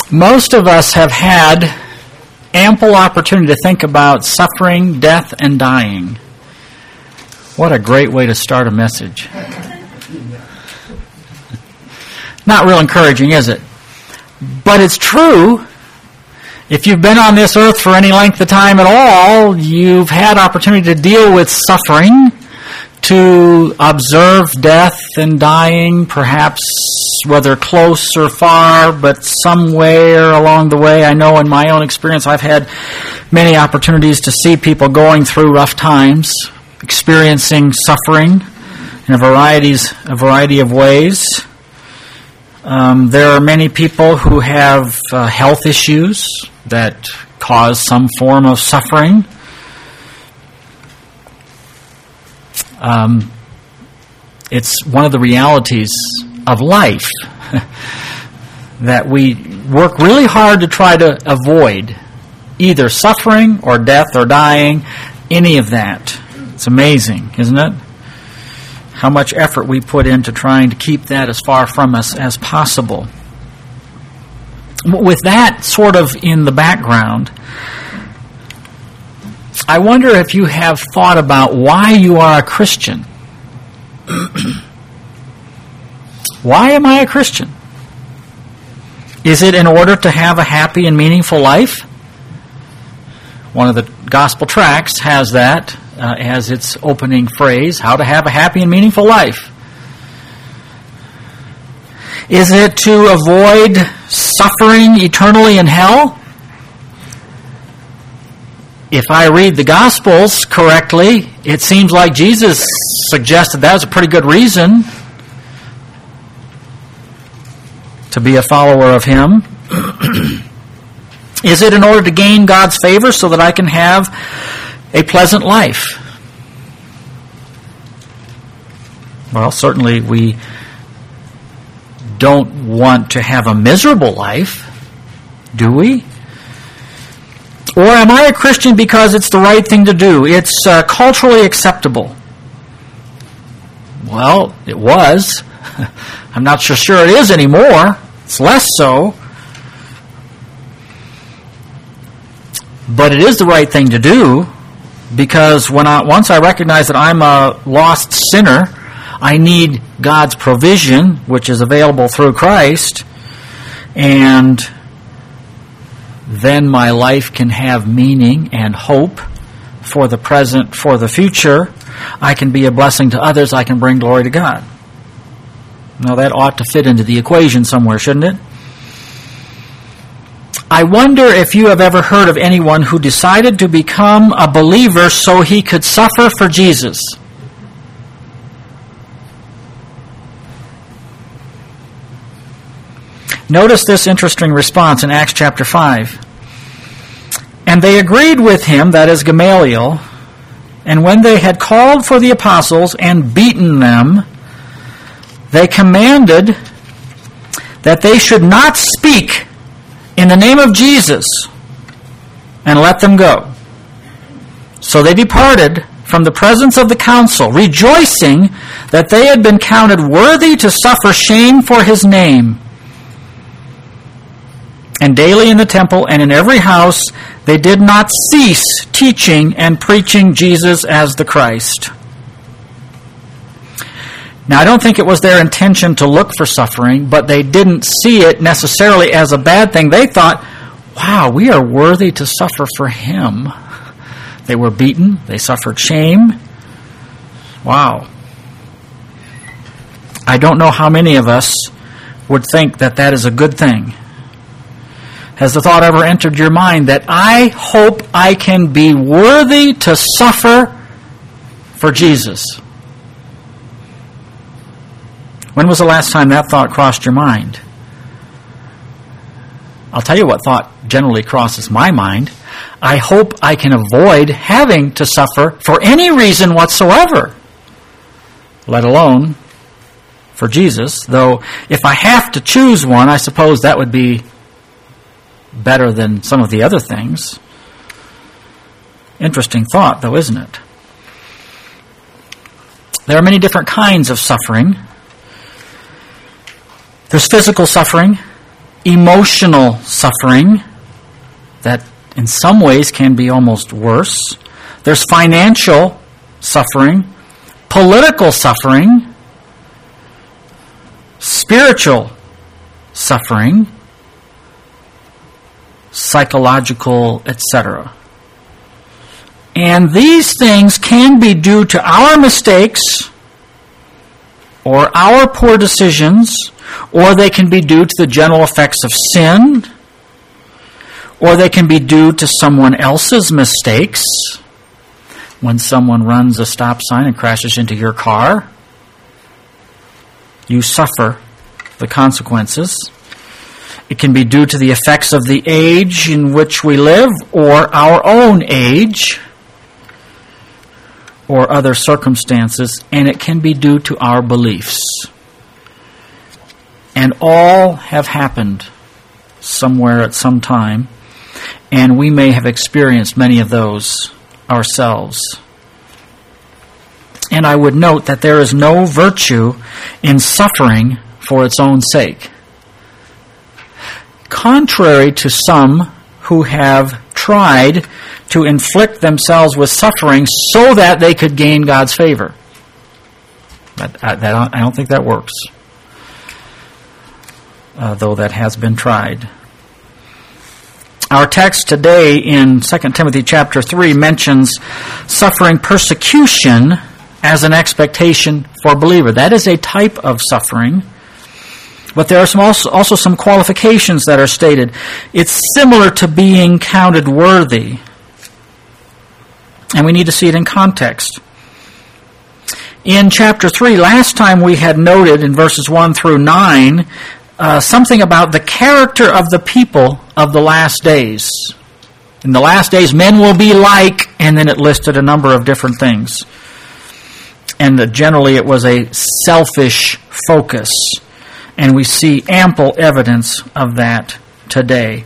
Most of us have had ample opportunity to think about suffering, death, and dying. What a great way to start a message. Not real encouraging, is it? But it's true. If you've been on this earth for any length of time at all, you've had opportunity to deal with suffering, to observe death and dying, perhaps whether close or far, but somewhere along the way. I know in my own experience I've had many opportunities to see people going through rough times, experiencing suffering in a variety of ways. There are many people who have health issues that cause some form of suffering. It's one of the realities of life that we work really hard to try to avoid either suffering or death or dying, any of that. It's amazing, isn't it? How much effort we put into trying to keep that as far from us as possible. With that sort of in the background, I wonder if you have thought about why you are a Christian. Why am I a Christian? Is it in order to have a happy and meaningful life? One of the gospel tracts has that as its opening phrase, how to have a happy and meaningful life. Is it to avoid suffering eternally in hell? If I read the Gospels correctly, it seems like Jesus suggested that was a pretty good reason to be a follower of Him. Is it in order to gain God's favor so that I can have a pleasant life? Well, certainly we don't want to have a miserable life, do we? Or am I a Christian because it's the right thing to do? It's culturally acceptable. Well, it was. I'm not so sure it is anymore. It's less so. But it is the right thing to do because once I recognize that I'm a lost sinner, I need God's provision, which is available through Christ, and then my life can have meaning and hope for the present, for the future. I can be a blessing to others. I can bring glory to God. Now that ought to fit into the equation somewhere, shouldn't it? I wonder if you have ever heard of anyone who decided to become a believer so he could suffer for Jesus. Notice this interesting response in Acts chapter 5. And they agreed with him, that is Gamaliel, and when they had called for the apostles and beaten them, they commanded that they should not speak in the name of Jesus, and let them go. So they departed from the presence of the council, rejoicing that they had been counted worthy to suffer shame for his name. And daily in the temple and in every house they did not cease teaching and preaching Jesus as the Christ. Now, I don't think it was their intention to look for suffering, but they didn't see it necessarily as a bad thing. They thought, wow, we are worthy to suffer for him. They were beaten. They suffered shame. Wow. I don't know how many of us would think that that is a good thing. Has the thought ever entered your mind that I hope I can be worthy to suffer for Jesus? When was the last time that thought crossed your mind? I'll tell you what thought generally crosses my mind. I hope I can avoid having to suffer for any reason whatsoever, let alone for Jesus. Though if I have to choose one, I suppose that would be better than some of the other things. Interesting thought, though, isn't it? There are many different kinds of suffering. There's physical suffering. emotional suffering that in some ways can be almost worse. There's financial suffering, political suffering, spiritual suffering, psychological, etc. And these things can be due to our mistakes or our poor decisions, or they can be due to the general effects of sin, or they can be due to someone else's mistakes. When someone runs a stop sign and crashes into your car, you suffer the consequences. It can be due to the effects of the age in which we live, or our own age, or other circumstances, and it can be due to our beliefs. And all have happened somewhere at some time, and we may have experienced many of those ourselves. And I would note that there is no virtue in suffering for its own sake. Contrary to some who have tried to inflict themselves with suffering so that they could gain God's favor. I don't think that works, though that has been tried. Our text today in 2 Timothy chapter 3 mentions suffering persecution as an expectation for a believer. That is a type of suffering. But there are also some qualifications that are stated. It's similar to being counted worthy. And we need to see it in context. In chapter 3, last time we had noted in verses 1 through 9 something about the character of the people of the last days. In the last days, men will be like, and then it listed a number of different things. And generally it was a selfish focus. And we see ample evidence of that today.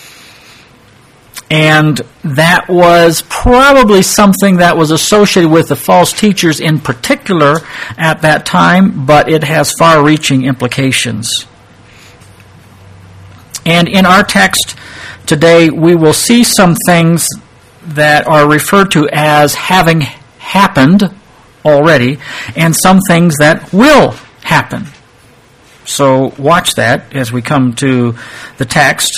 And that was probably something that was associated with the false teachers in particular at that time, but it has far-reaching implications. And in our text today, we will see some things that are referred to as having happened already, and some things that will happen. So watch that as we come to the text.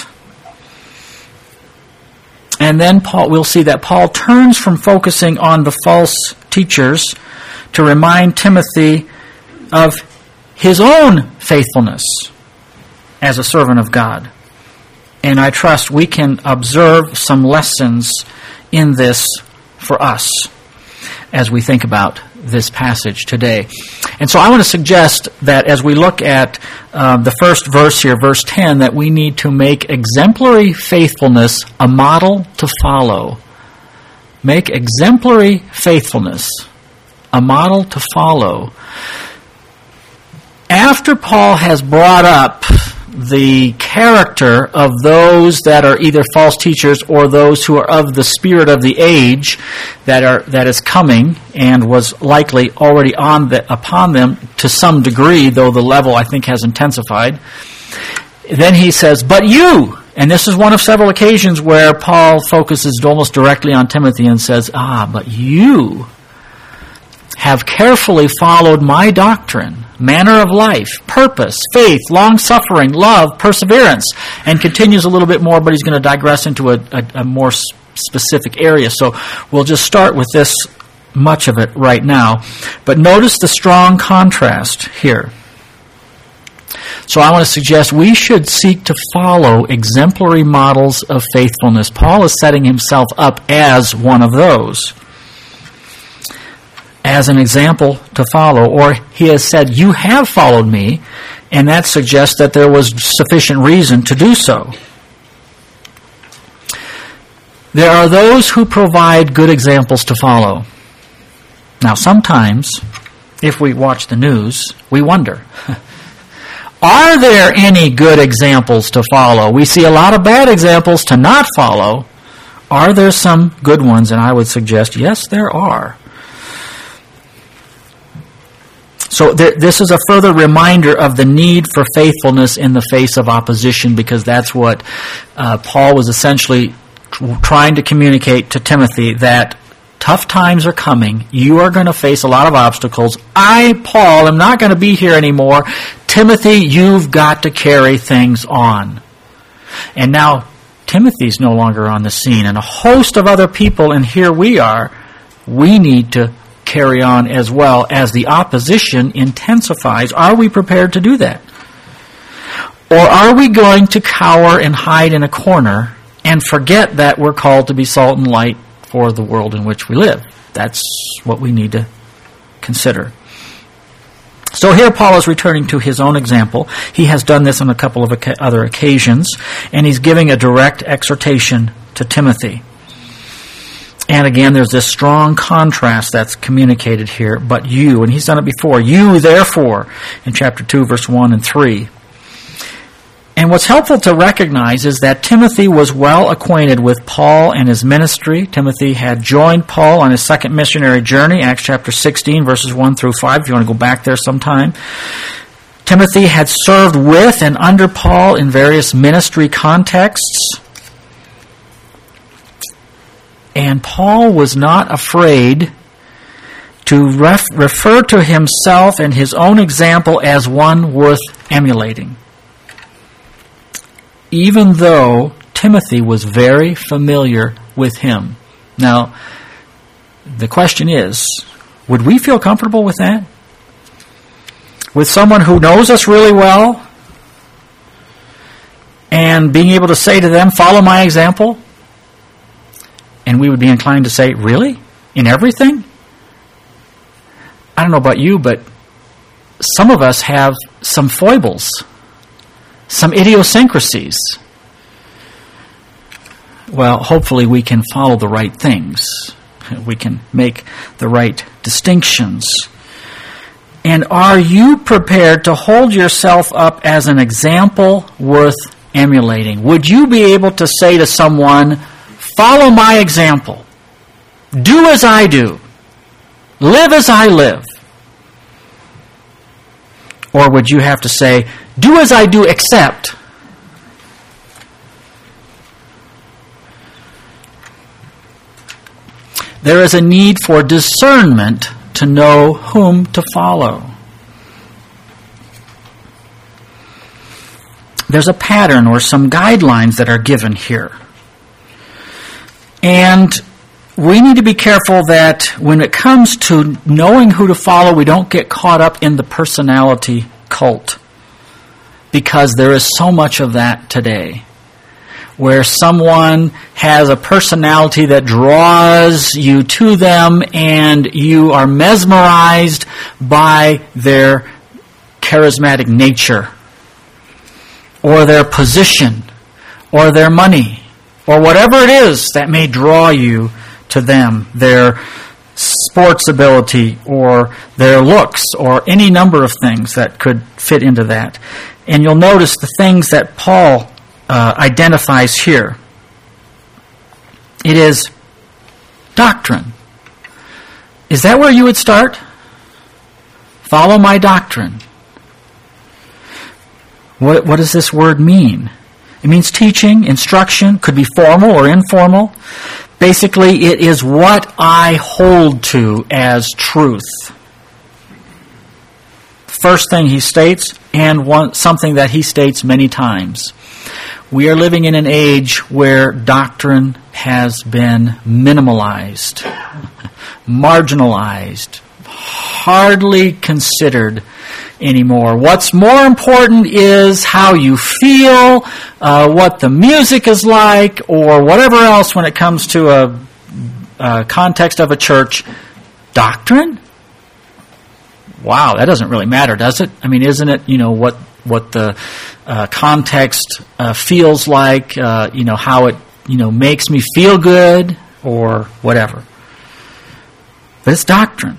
And then we'll see that Paul turns from focusing on the false teachers to remind Timothy of his own faithfulness as a servant of God. And I trust we can observe some lessons in this for us as we think about this passage today. And so I want to suggest that as we look at the first verse here, verse 10, that we need to make exemplary faithfulness a model to follow. Make exemplary faithfulness a model to follow. After Paul has brought up the character of those that are either false teachers or those who are of the spirit of the age that is coming and was likely already upon them to some degree, though the level I think has intensified. Then he says, "But you," and this is one of several occasions where Paul focuses almost directly on Timothy and says, "But you have carefully followed my doctrine, manner of life, purpose, faith, long-suffering, love, perseverance," and continues a little bit more, but he's going to digress into a more specific area. So we'll just start with this much of it right now. But notice the strong contrast here. So I want to suggest we should seek to follow exemplary models of faithfulness. Paul is setting himself up as one of those, as an example to follow. Or he has said, "You have followed me," and that suggests that there was sufficient reason to do so. There are those who provide good examples to follow. Now, sometimes, if we watch the news, we wonder, are there any good examples to follow? We see a lot of bad examples to not follow. Are there some good ones? And I would suggest, yes, there are. So this is a further reminder of the need for faithfulness in the face of opposition, because that's what Paul was essentially trying to communicate to Timothy, that tough times are coming. You are going to face a lot of obstacles. I, Paul, am not going to be here anymore. Timothy, you've got to carry things on. And now Timothy's no longer on the scene, and a host of other people, and here we are. We need to carry on as well as the opposition intensifies. Are we prepared to do that? Or are we going to cower and hide in a corner and forget that we're called to be salt and light for the world in which we live? That's what we need to consider. So here Paul is returning to his own example. He has done this on a couple of other occasions, and he's giving a direct exhortation to Timothy. And again, there's this strong contrast that's communicated here. But you, and he's done it before, you therefore, in chapter 2, verse 1 and 3. And what's helpful to recognize is that Timothy was well acquainted with Paul and his ministry. Timothy had joined Paul on his second missionary journey, Acts chapter 16, verses 1 through 5, if you want to go back there sometime. Timothy had served with and under Paul in various ministry contexts. And Paul was not afraid to refer to himself and his own example as one worth emulating, even though Timothy was very familiar with him. Now, the question is, would we feel comfortable with that? With someone who knows us really well, and being able to say to them, follow my example? And we would be inclined to say, really? In everything? I don't know about you, but some of us have some foibles, some idiosyncrasies. Well, hopefully we can follow the right things. We can make the right distinctions. And are you prepared to hold yourself up as an example worth emulating? Would you be able to say to someone, follow my example, do as I do, live as I live? Or would you have to say, do as I do, except? There is a need for discernment to know whom to follow. There's a pattern or some guidelines that are given here. And we need to be careful that when it comes to knowing who to follow, we don't get caught up in the personality cult. Because there is so much of that today, where someone has a personality that draws you to them and you are mesmerized by their charismatic nature, or their position, or their money, or whatever it is that may draw you to them, their sports ability, or their looks, or any number of things that could fit into that. And you'll notice the things that Paul identifies here. It is doctrine. Is that where you would start? Follow my doctrine. What does this word mean? It means teaching, instruction, could be formal or informal. Basically, it is what I hold to as truth. First thing he states, and something that he states many times. We are living in an age where doctrine has been minimalized, marginalized, hardly considered anymore. What's more important is how you feel, what the music is like, or whatever else when it comes to a context of a church. Doctrine? Wow, that doesn't really matter, does it? I mean, isn't it, what the context feels like, how it, makes me feel good, or whatever. But it's doctrine.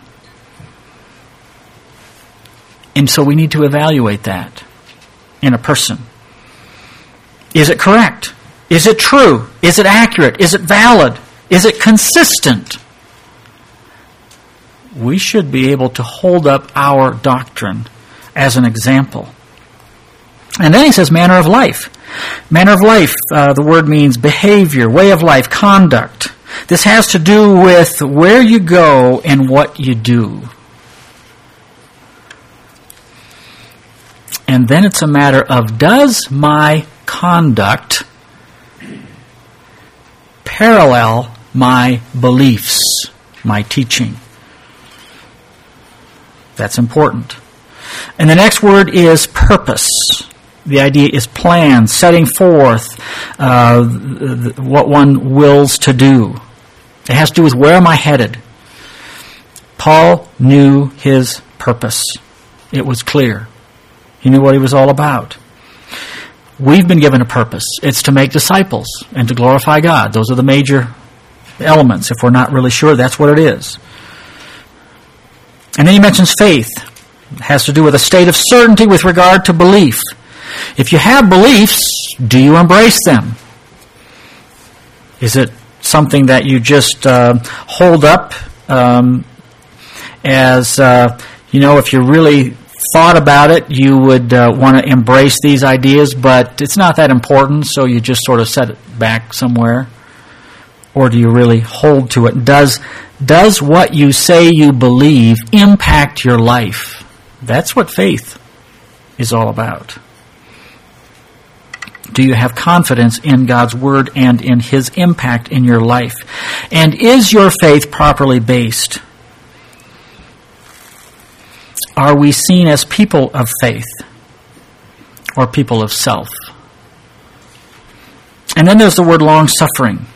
And so we need to evaluate that in a person. Is it correct? Is it true? Is it accurate? Is it valid? Is it consistent we should be able to hold up our doctrine as an example. And then he says manner of life. Manner of life, the word means behavior, way of life, conduct. This has to do with where you go and what you do. And then it's a matter of, does my conduct parallel my beliefs, my teaching? That's important. And the next word is purpose. The idea is plan, setting forth what one wills to do. It has to do with where am I headed. Paul knew his purpose. It was clear. He knew what he was all about. We've been given a purpose. It's to make disciples and to glorify God. Those are the major elements. If we're not really sure, that's what it is. And then he mentions faith. It has to do with a state of certainty with regard to belief. If you have beliefs, do you embrace them? Is it something that you just hold up as, if you really thought about it, you would want to embrace these ideas, but it's not that important, so you just sort of set it back somewhere? Or do you really hold to it? Does what you say you believe impact your life? That's what faith is all about. Do you have confidence in God's Word and in His impact in your life? And is your faith properly based? Are we seen as people of faith or people of self? And then there's the word long-suffering.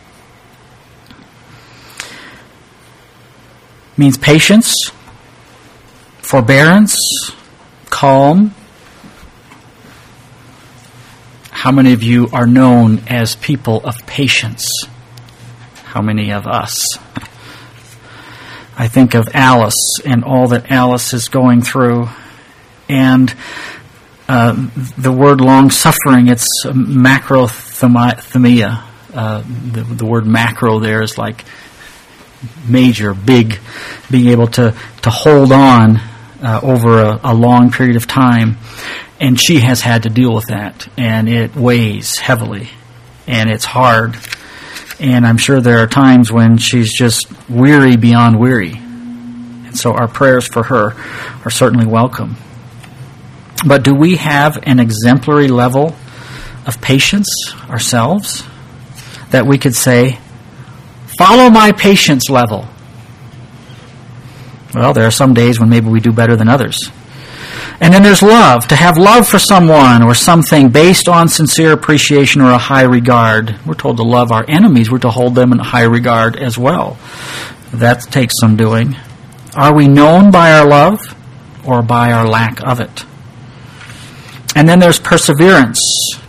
It means patience, forbearance, calm. How many of you are known as people of patience? How many of us? I think of Alice and all that Alice is going through. And the word long-suffering, it's macrothemia. The word macro there is like major, big, being able to hold on over a long period of time. And she has had to deal with that, and it weighs heavily, and it's hard. And I'm sure there are times when she's just weary beyond weary. And so our prayers for her are certainly welcome. But do we have an exemplary level of patience ourselves that we could say, follow my patience level? Well, there are some days when maybe we do better than others. And then there's love, to have love for someone or something based on sincere appreciation or a high regard. We're told to love our enemies. We're to hold them in high regard as well. That takes some doing. Are we known by our love or by our lack of it? And then there's perseverance.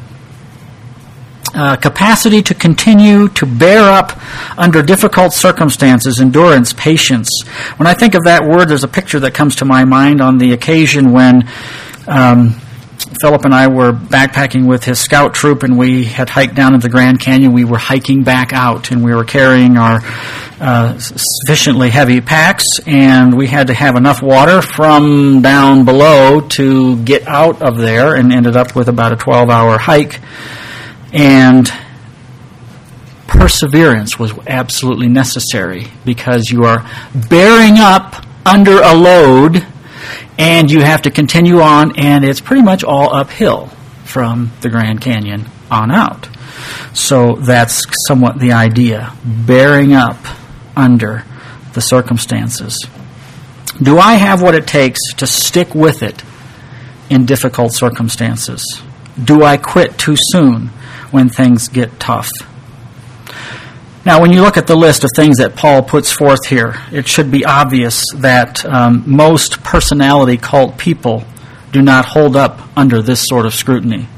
Capacity to continue to bear up under difficult circumstances, endurance, patience. When I think of that word, there's a picture that comes to my mind on the occasion when Philip and I were backpacking with his scout troop, and we had hiked down into the Grand Canyon. We were hiking back out, and we were carrying our sufficiently heavy packs, and we had to have enough water from down below to get out of there, and ended up with about a 12-hour hike. And perseverance was absolutely necessary because you are bearing up under a load and you have to continue on, and it's pretty much all uphill from the Grand Canyon on out. So that's somewhat the idea, bearing up under the circumstances. Do I have what it takes to stick with it in difficult circumstances? Do I quit too soon when things get tough? Now, when you look at the list of things that Paul puts forth here, it should be obvious that most personality cult people do not hold up under this sort of scrutiny.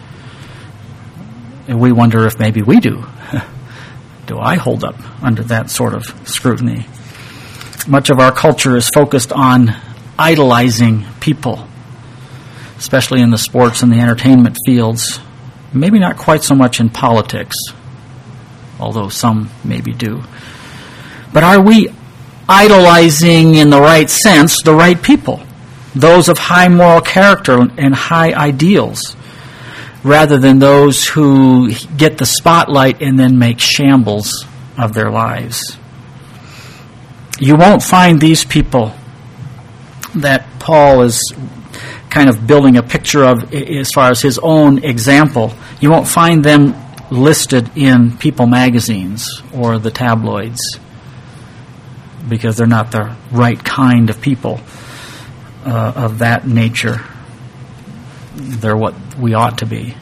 And we wonder if maybe we do. Do I hold up under that sort of scrutiny? Much of our culture is focused on idolizing people, especially in the sports and the entertainment fields. Maybe not quite so much in politics, although some maybe do. But are we idolizing in the right sense the right people, those of high moral character and high ideals, rather than those who get the spotlight and then make shambles of their lives. You won't find these people that Paul is kind of building a picture of as far as his own example. You won't find them listed in People magazines or the tabloids, because they're not the right kind of people of that nature. They're what we ought to be.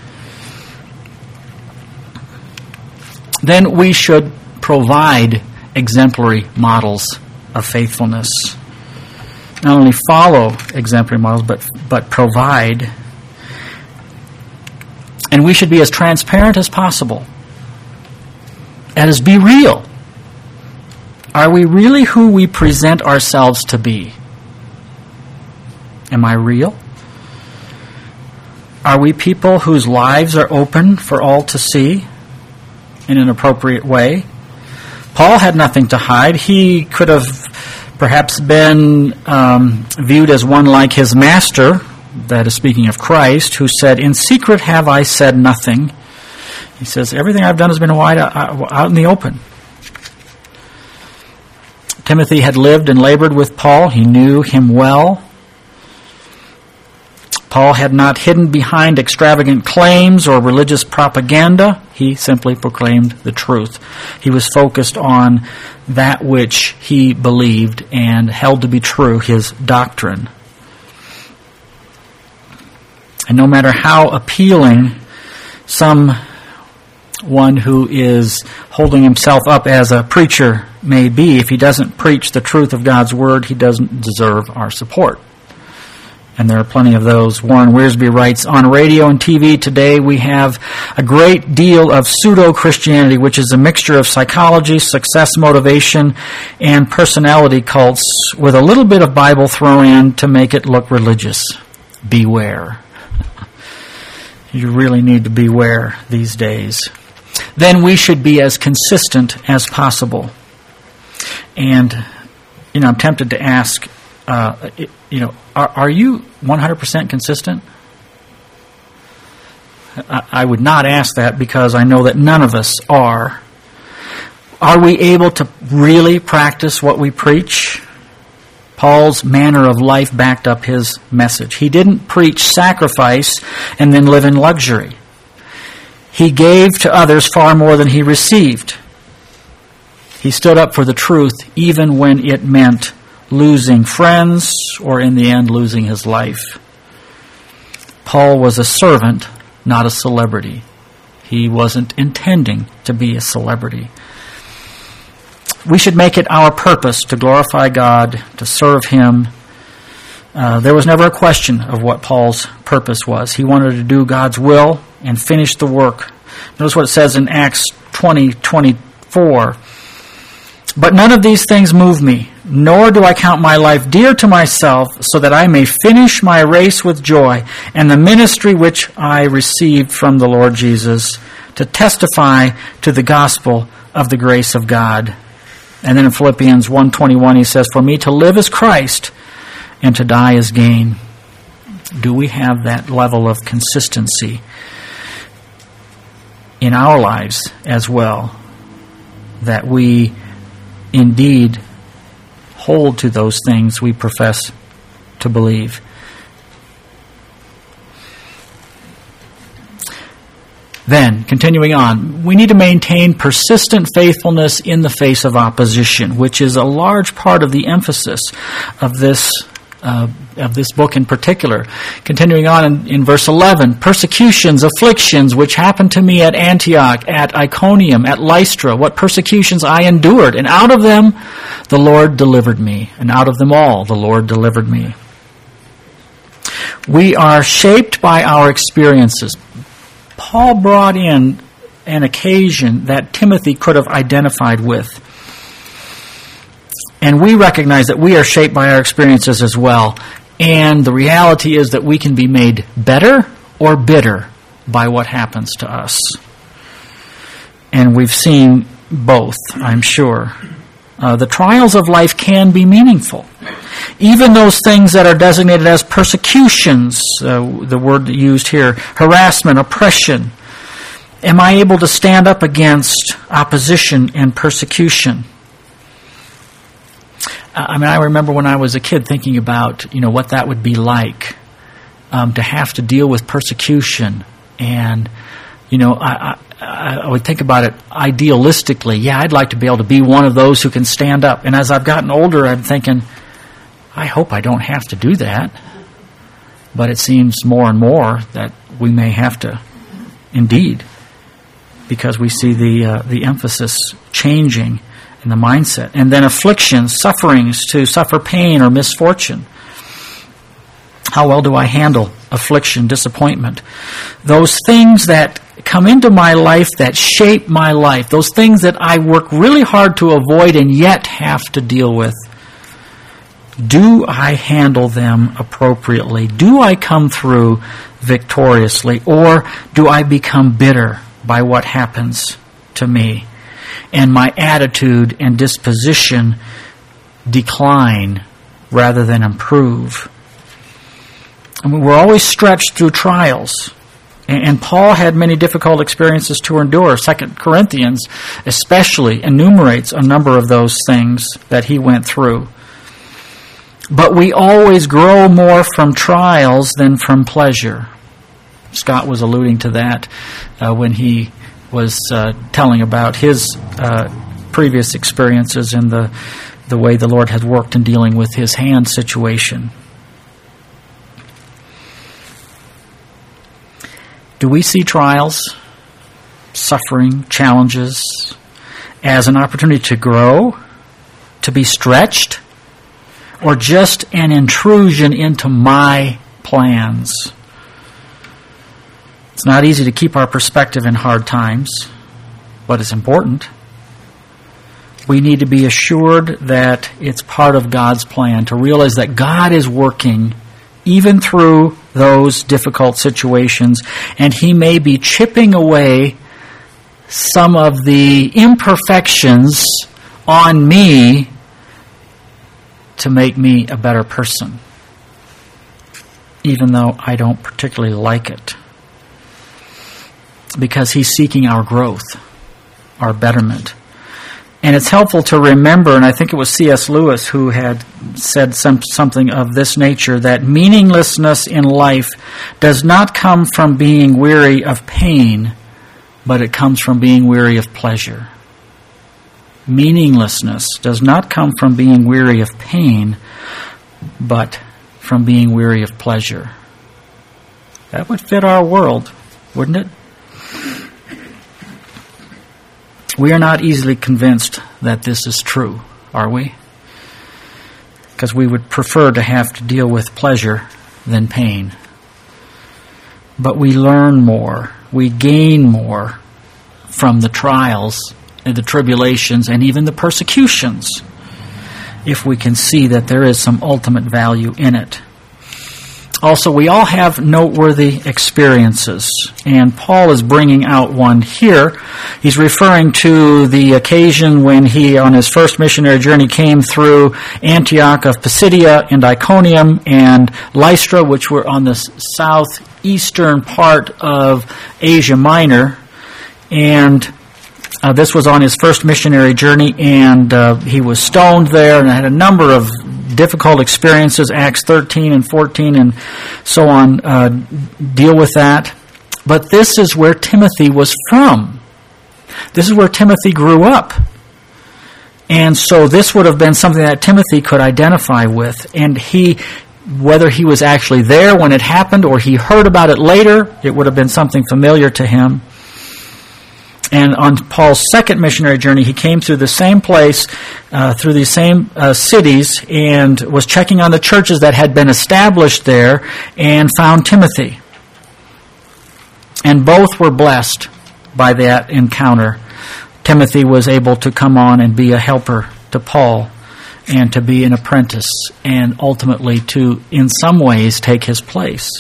Then we should provide exemplary models of faithfulness. Not only follow exemplary models, but provide. And we should be as transparent as possible. And be real. Are we really who we present ourselves to be? Am I real? Are we people whose lives are open for all to see in an appropriate way? Paul had nothing to hide. He could have perhaps been viewed as one like his master, that is speaking of Christ, who said, "In secret have I said nothing." He says, everything I've done has been wide out in the open. Timothy had lived and labored with Paul. He knew him well. Paul had not hidden behind extravagant claims or religious propaganda. He simply proclaimed the truth. He was focused on that which he believed and held to be true, his doctrine. And no matter how appealing someone who is holding himself up as a preacher may be, if he doesn't preach the truth of God's Word, he doesn't deserve our support. And there are plenty of those. Warren Wiersbe writes, on radio and TV today we have a great deal of pseudo-Christianity, which is a mixture of psychology, success motivation, and personality cults with a little bit of Bible thrown in to make it look religious. Beware. You really need to beware these days. Then we should be as consistent as possible. And, I'm tempted to ask, are you 100% consistent? I would not ask that because I know that none of us are. Are we able to really practice what we preach? Paul's manner of life backed up his message. He didn't preach sacrifice and then live in luxury. He gave to others far more than he received. He stood up for the truth even when it meant losing friends or in the end losing his life. Paul was a servant, not a celebrity. He wasn't intending to be a celebrity. We should make it our purpose to glorify God, to serve Him. There was never a question of what Paul's purpose was. He wanted to do God's will and finish the work. Notice what it says in Acts 20:24. But none of these things move me, nor do I count my life dear to myself, so that I may finish my race with joy and the ministry which I received from the Lord Jesus, to testify to the gospel of the grace of God. And then in Philippians 1:21 he says, for me to live is Christ, and to die is gain. Do we have that level of consistency in our lives as well, that we indeed hold to those things we profess to believe? Then, continuing on, we need to maintain persistent faithfulness in the face of opposition, which is a large part of the emphasis of this book in particular. Continuing on in verse 11, persecutions, afflictions, which happened to me at Antioch, at Iconium, at Lystra, what persecutions I endured, and out of them the Lord delivered me, and out of them all the Lord delivered me. We are shaped by our experiences. Paul brought in an occasion that Timothy could have identified with. And we recognize that we are shaped by our experiences as well. And the reality is that we can be made better or bitter by what happens to us. And we've seen both, I'm sure. The trials of life can be meaningful. Even those things that are designated as persecutions, the word used here, harassment, oppression. Am I able to stand up against opposition and persecution? I remember when I was a kid thinking about, what that would be like, to have to deal with persecution. And, I would think about it idealistically. Yeah, I'd like to be able to be one of those who can stand up. And as I've gotten older, I'm thinking, I hope I don't have to do that. But it seems more and more that we may have to, indeed, because we see the emphasis changing in the mindset. And then afflictions, sufferings, to suffer pain or misfortune. How well do I handle affliction, disappointment? Those things that come into my life, that shape my life, those things that I work really hard to avoid and yet have to deal with. Do I handle them appropriately? Do I come through victoriously? Or do I become bitter by what happens to me? And my attitude and disposition decline rather than improve. We're always stretched through trials. And Paul had many difficult experiences to endure. 2 Corinthians especially enumerates a number of those things that he went through. But we always grow more from trials than from pleasure. Scott was alluding to that when he was telling about his previous experiences and the way the Lord had worked in dealing with his hand situation. Do we see trials, suffering, challenges as an opportunity to grow, to be stretched, or just an intrusion into my plans? It's not easy to keep our perspective in hard times, but it's important. We need to be assured that it's part of God's plan, to realize that God is working even through those difficult situations, and He may be chipping away some of the imperfections on me to make me a better person, even though I don't particularly like it. Because He's seeking our growth, our betterment. And it's helpful to remember, and I think it was C.S. Lewis who had said something of this nature, that meaninglessness in life does not come from being weary of pain, but it comes from being weary of pleasure. Meaninglessness does not come from being weary of pain, but from being weary of pleasure. That would fit our world, wouldn't it? We are not easily convinced that this is true, are we? Because we would prefer to have to deal with pleasure than pain. But we learn more, we gain more from the trials and the tribulations and even the persecutions, if we can see that there is some ultimate value in it. Also, we all have noteworthy experiences, and Paul is bringing out one here. He's referring to the occasion when he, on his first missionary journey, came through Antioch of Pisidia and Iconium and Lystra, which were on the southeastern part of Asia Minor. And this was on his first missionary journey, and he was stoned there and had a number of difficult experiences. Acts 13 and 14 and so on deal with that. But this is where Timothy was from. This is where Timothy grew up. And so this would have been something that Timothy could identify with. And he, whether he was actually there when it happened or he heard about it later, it would have been something familiar to him. And on Paul's second missionary journey, he came through the same place, through these same cities, and was checking on the churches that had been established there, and found Timothy. And both were blessed by that encounter. Timothy was able to come on and be a helper to Paul, and to be an apprentice, and ultimately to, in some ways, take his place.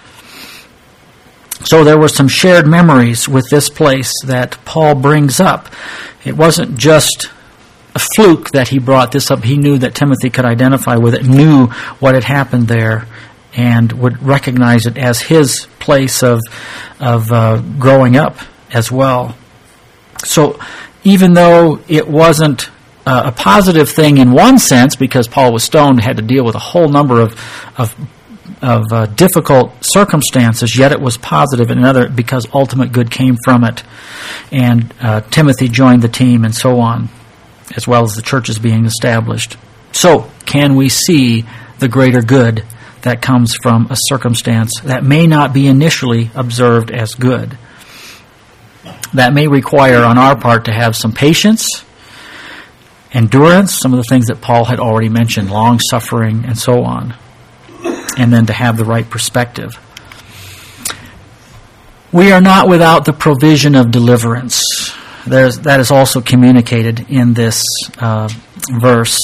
So there were some shared memories with this place that Paul brings up. It wasn't just a fluke that he brought this up. He knew that Timothy could identify with it, knew what had happened there, and would recognize it as his place of growing up as well. So even though it wasn't a positive thing in one sense, because Paul was stoned, had to deal with a whole number of difficult circumstances, yet it was positive in another because ultimate good came from it. And Timothy joined the team and so on, as well as the churches being established. So, can we see the greater good that comes from a circumstance that may not be initially observed as good? That may require on our part to have some patience, endurance, some of the things that Paul had already mentioned, long-suffering and so on, and then to have the right perspective. We are not without the provision of deliverance. That is also communicated in this verse.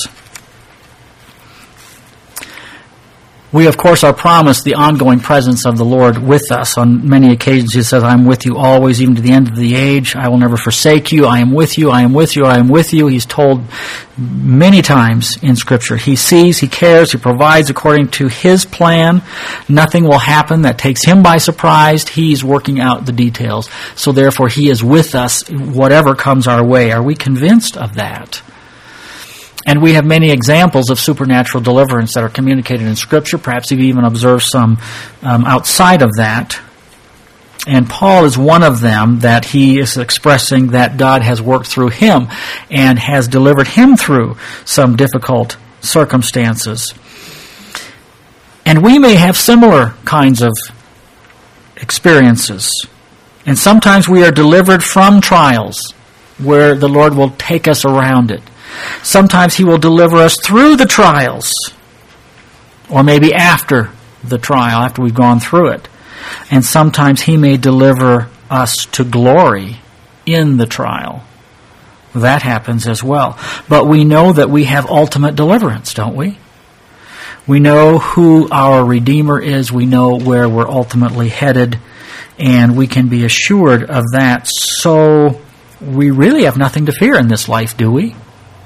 We, of course, are promised the ongoing presence of the Lord with us. On many occasions he says, I am with you always, even to the end of the age. I will never forsake you. I am with you. I am with you. I am with you. He's told many times in Scripture. He sees, he cares, he provides according to his plan. Nothing will happen that takes him by surprise. He's working out the details. So therefore he is with us whatever comes our way. Are we convinced of that? And we have many examples of supernatural deliverance that are communicated in Scripture. Perhaps you've even observed some outside of that. And Paul is one of them, that he is expressing that God has worked through him and has delivered him through some difficult circumstances. And we may have similar kinds of experiences. And sometimes we are delivered from trials where the Lord will take us around it. Sometimes he will deliver us through the trials, or maybe after the trial, after we've gone through it. And sometimes he may deliver us to glory in the trial. That happens as well. But we know that we have ultimate deliverance, don't we? We know who our Redeemer is. We know where we're ultimately headed. And we can be assured of that. So we really have nothing to fear in this life, do we?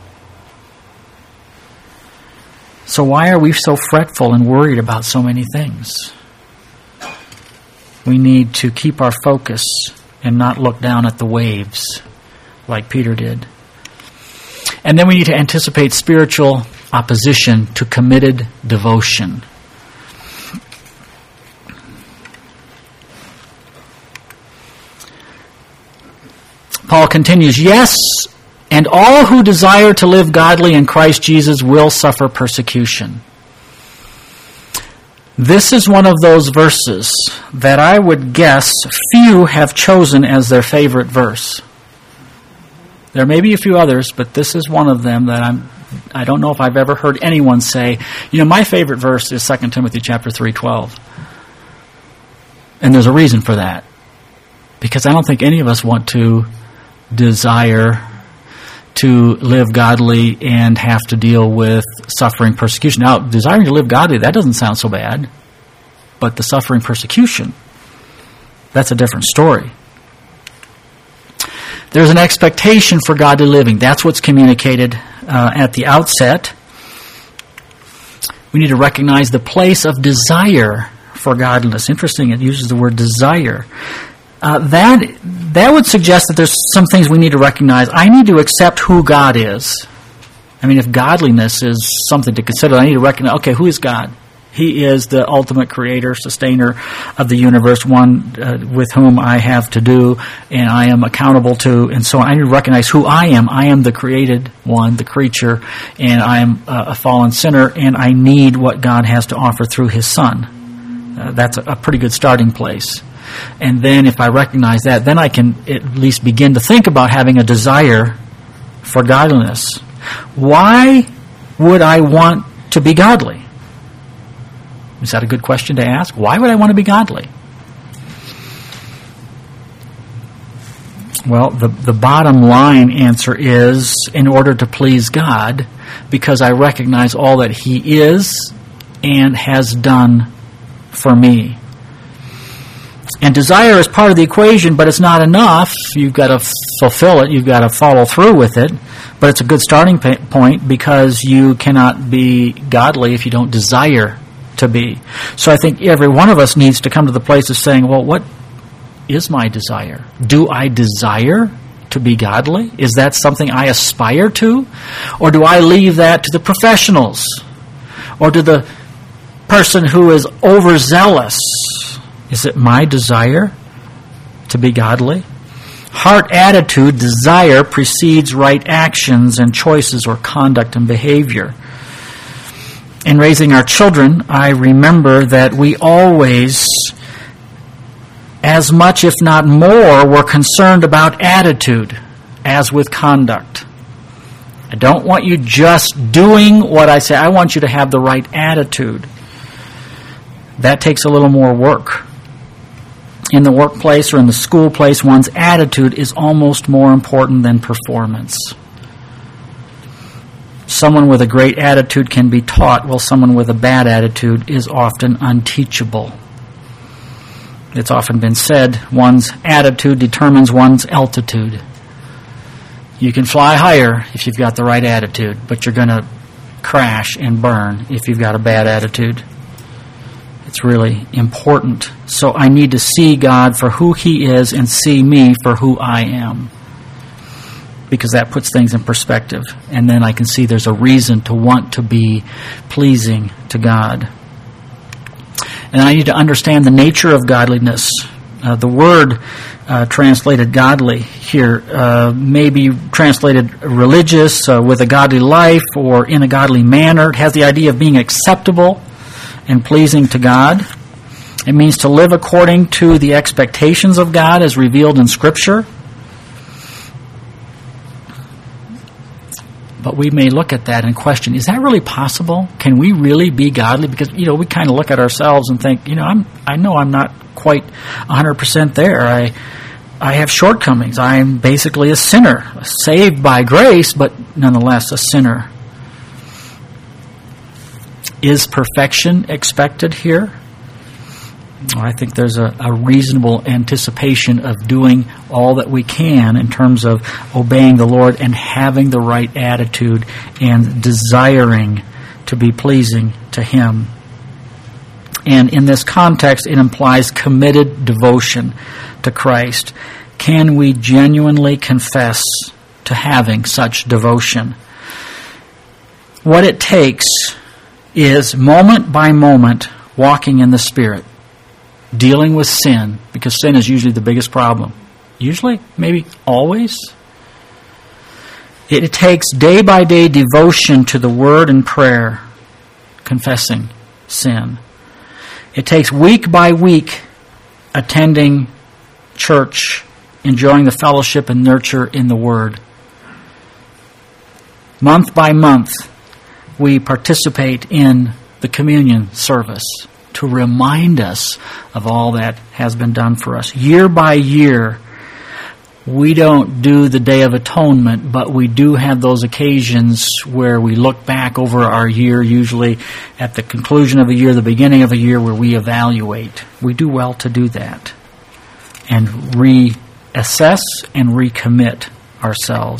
So why are we so fretful and worried about so many things? We need to keep our focus and not look down at the waves like Peter did. And then we need to anticipate spiritual opposition to committed devotion. Paul continues, yes, and all who desire to live godly in Christ Jesus will suffer persecution. This is one of those verses that I would guess few have chosen as their favorite verse. There may be a few others, but this is one of them that I don't know if I've ever heard anyone say, my favorite verse is 2 Timothy chapter 3:12. And there's a reason for that. Because I don't think any of us want to desire to live godly and have to deal with suffering persecution. Now, desiring to live godly, that doesn't sound so bad. But the suffering persecution, that's a different story. There's an expectation for godly living. That's what's communicated at the outset. We need to recognize the place of desire for godliness. Interesting, it uses the word desire. That would suggest that there's some things we need to recognize. I need to accept who God is. I mean, if godliness is something to consider, I need to recognize, okay, who is God? He is the ultimate creator, sustainer of the universe, one with whom I have to do and I am accountable to, and so on. I need to recognize who I am. I am the created one, the creature, and I am a fallen sinner, and I need what God has to offer through His Son. That's a pretty good starting place. And then if I recognize that, then I can at least begin to think about having a desire for godliness. Why would I want to be godly? Is that a good question to ask? Why would I want to be godly? Well, the bottom line answer is in order to please God, because I recognize all that He is and has done for me. And desire is part of the equation, but it's not enough. You've got to fulfill it. You've got to follow through with it. But it's a good starting point because you cannot be godly if you don't desire to be. So I think every one of us needs to come to the place of saying, well, what is my desire? Do I desire to be godly? Is that something I aspire to? Or do I leave that to the professionals? Or to the person who is overzealous? Is it my desire to be godly? Heart attitude, desire, precedes right actions and choices or conduct and behavior. In raising our children, I remember that we always, as much if not more, were concerned about attitude as with conduct. I don't want you just doing what I say. I want you to have the right attitude. That takes a little more work. In the workplace or in the school place, one's attitude is almost more important than performance. Someone with a great attitude can be taught, while someone with a bad attitude is often unteachable. It's often been said, one's attitude determines one's altitude. You can fly higher if you've got the right attitude, but you're going to crash and burn if you've got a bad attitude. It's really important. So I need to see God for who He is and see me for who I am. Because that puts things in perspective. And then I can see there's a reason to want to be pleasing to God. And I need to understand the nature of godliness. The word translated godly here may be translated religious, with a godly life, or in a godly manner. It has the idea of being acceptable and pleasing to God. It means to live according to the expectations of God as revealed in Scripture. But we may look at that and question, is that really possible? Can we really be godly? Because, we kind of look at ourselves and think, I know I'm not quite 100% there. I have shortcomings. I'm basically a sinner, saved by grace, but nonetheless a sinner. Is perfection expected here? I think there's a reasonable anticipation of doing all that we can in terms of obeying the Lord and having the right attitude and desiring to be pleasing to Him. And in this context, it implies committed devotion to Christ. Can we genuinely confess to having such devotion? What it takes is moment by moment walking in the Spirit, dealing with sin, because sin is usually the biggest problem. Usually, maybe always. It takes day by day devotion to the Word and prayer, confessing sin. It takes week by week attending church, enjoying the fellowship and nurture in the Word. Month by month, we participate in the communion service to remind us of all that has been done for us. Year by year, we don't do the Day of Atonement, but we do have those occasions where we look back over our year, usually at the conclusion of a year, the beginning of a year, where we evaluate. We do well to do that and reassess and recommit ourselves.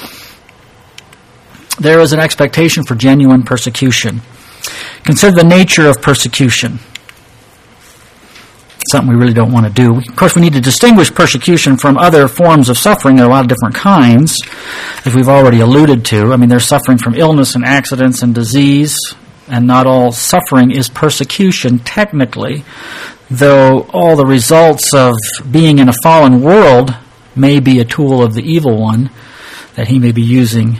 There is an expectation for genuine persecution. Consider the nature of persecution. Something we really don't want to do. Of course, we need to distinguish persecution from other forms of suffering. There are a lot of different kinds, as we've already alluded to. There's suffering from illness and accidents and disease, and not all suffering is persecution technically, though all the results of being in a fallen world may be a tool of the evil one that he may be using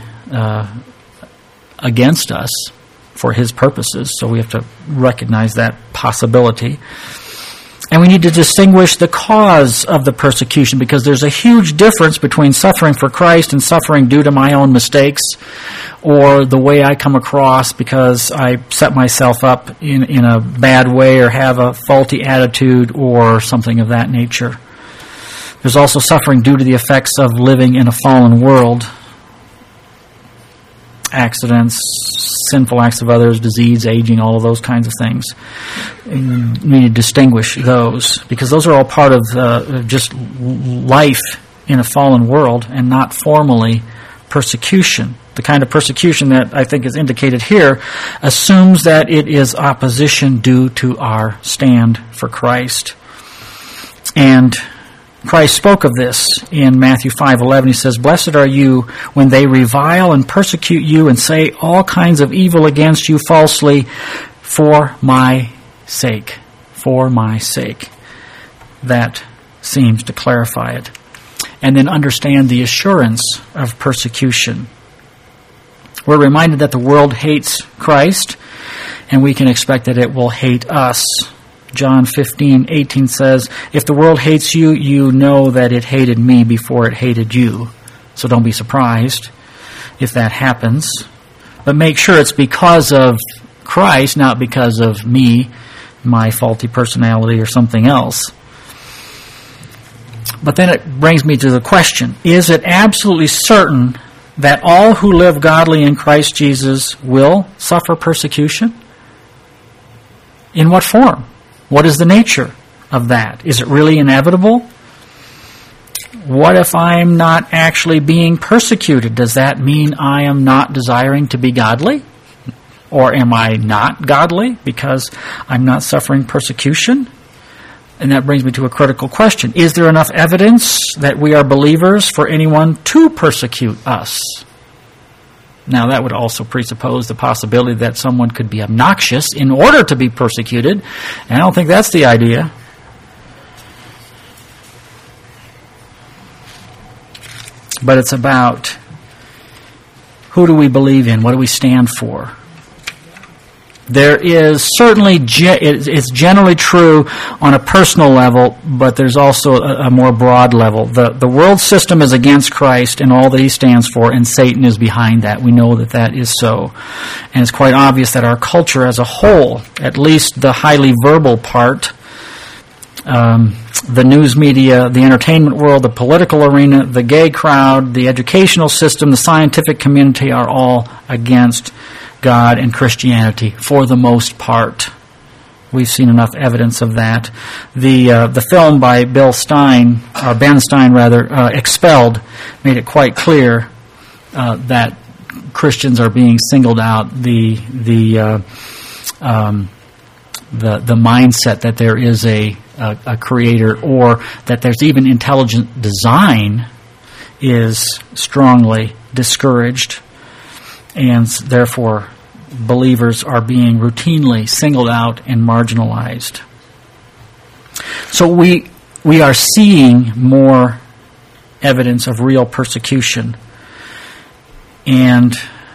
against us for his purposes. So we have to recognize that possibility. And we need to distinguish the cause of the persecution, because there's a huge difference between suffering for Christ and suffering due to my own mistakes or the way I come across because I set myself up in a bad way or have a faulty attitude or something of that nature. There's also suffering due to the effects of living in a fallen world. accidents, sinful acts of others, disease, aging, all of those kinds of things. And we need to distinguish those, because those are all part of just life in a fallen world and not formally persecution. The kind of persecution that I think is indicated here assumes that it is opposition due to our stand for Christ. And Christ spoke of this in Matthew 5:11. He says, "Blessed are you when they revile and persecute you and say all kinds of evil against you falsely for my sake." For my sake. That seems to clarify it. And then understand the assurance of persecution. We're reminded that the world hates Christ, and we can expect that it will hate us. John 15:18 says, "If the world hates you, you know that it hated me before it hated you." So don't be surprised if that happens. But make sure it's because of Christ, not because of me, my faulty personality, or something else. But then it brings me to the question, is it absolutely certain that all who live godly in Christ Jesus will suffer persecution? In what form? What is the nature of that? Is it really inevitable? What if I'm not actually being persecuted? Does that mean I am not desiring to be godly? Or am I not godly because I'm not suffering persecution? And that brings me to a critical question. Is there enough evidence that we are believers for anyone to persecute us? Now, that would also presuppose the possibility that someone could be obnoxious in order to be persecuted, and I don't think that's the idea. But it's about who do we believe in? What do we stand for? There is certainly, it's generally true on a personal level, but there's also a more broad level. The world system is against Christ and all that he stands for, and Satan is behind that. We know that that is so. And it's quite obvious that our culture as a whole, at least the highly verbal part, the news media, the entertainment world, the political arena, the gay crowd, the educational system, the scientific community are all against God and Christianity for the most part. We've seen enough evidence of that. The film by Ben Stein, Expelled, made it quite clear that Christians are being singled out. The mindset that there is a creator, or that there's even intelligent design, is strongly discouraged. And therefore, believers are being routinely singled out and marginalized. So we are seeing more evidence of real persecution. And,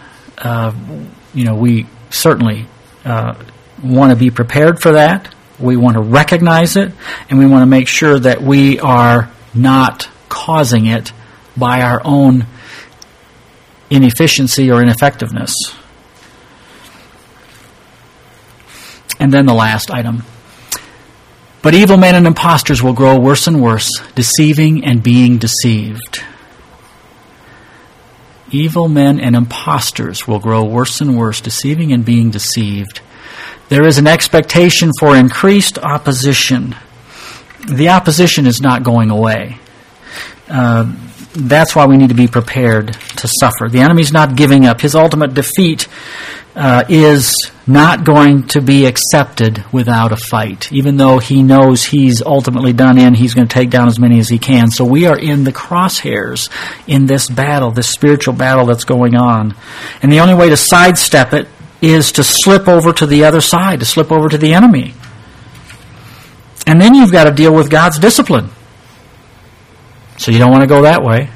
we certainly want to be prepared for that. We want to recognize it, and we want to make sure that we are not causing it by our own inefficiency or ineffectiveness. And then the last item. But evil men and impostors will grow worse and worse, deceiving and being deceived. Evil men and impostors will grow worse and worse, deceiving and being deceived. There is an expectation for increased opposition. The opposition is not going away. That's why we need to be prepared to suffer. The enemy's not giving up. His ultimate defeat is not going to be accepted without a fight. Even though he knows he's ultimately done in, he's going to take down as many as he can. So we are in the crosshairs in this battle, this spiritual battle that's going on. And the only way to sidestep it is to slip over to the other side, to slip over to the enemy. And then you've got to deal with God's discipline. So you don't want to go that way.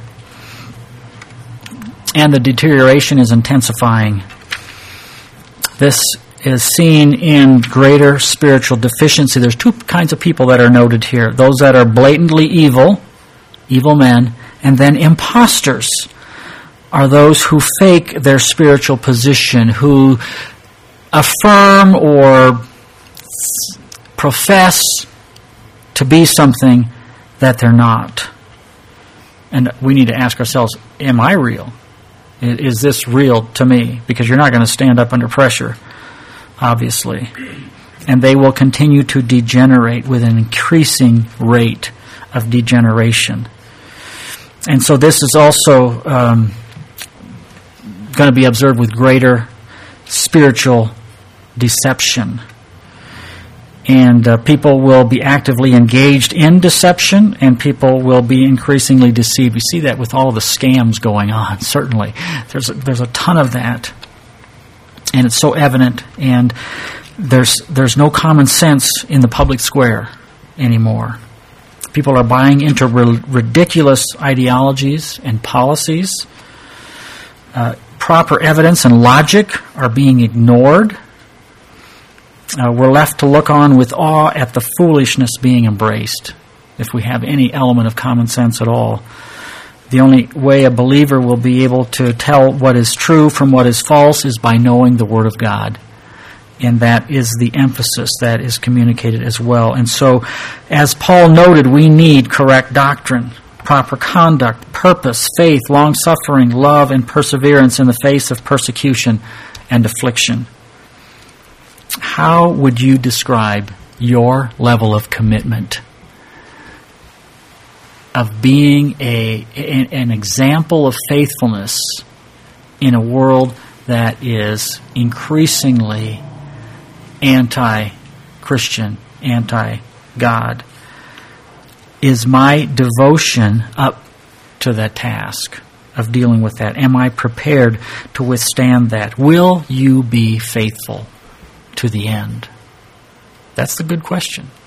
And the deterioration is intensifying. This is seen in greater spiritual deficiency. There's two kinds of people that are noted here. Those that are blatantly evil, evil men, and then imposters are those who fake their spiritual position, who affirm or profess to be something that they're not. And we need to ask ourselves, am I real? Is this real to me? Because you're not going to stand up under pressure, obviously. And they will continue to degenerate with an increasing rate of degeneration. And so this is also going to be observed with greater spiritual deception. And people will be actively engaged in deception, and people will be increasingly deceived. We see that with all the scams going on, certainly. There's a ton of that. And it's so evident, and there's no common sense in the public square anymore. People are buying into ridiculous ideologies and policies. Proper evidence and logic are being ignored. We're left to look on with awe at the foolishness being embraced, if we have any element of common sense at all. The only way a believer will be able to tell what is true from what is false is by knowing the Word of God. And that is the emphasis that is communicated as well. And so, as Paul noted, we need correct doctrine, proper conduct, purpose, faith, long-suffering, love, and perseverance in the face of persecution and affliction. How would you describe your level of commitment of being an example of faithfulness in a world that is increasingly anti-Christian, anti-God? Is my devotion up to that task of dealing with that? Am I prepared to withstand that? Will you be faithful to the end? That's the good question.